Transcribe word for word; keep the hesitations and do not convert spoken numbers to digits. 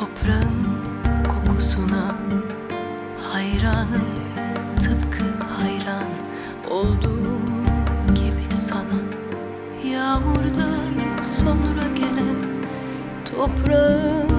Toprağın kokusuna hayranım, tıpkı hayran olduğum gibi sana. Yağmurdan sonra gelen toprağın